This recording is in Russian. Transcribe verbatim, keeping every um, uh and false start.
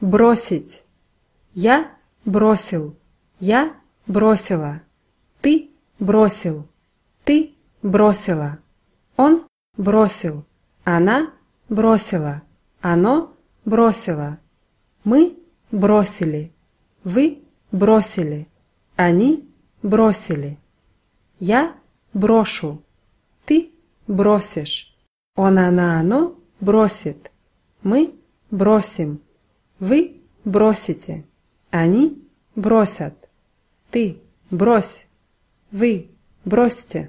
бросить. Я бросил. Я бросила. Ты бросил. Ты бросила. Он бросил. Она бросила. Оно бросило. Мы бросили. Вы бросили. Они бросили. Я брошу. Ты бросишь. Он, она, оно бросит. Мы бросим. Вы бросите. Они бросят. Ты брось. Вы бросьте.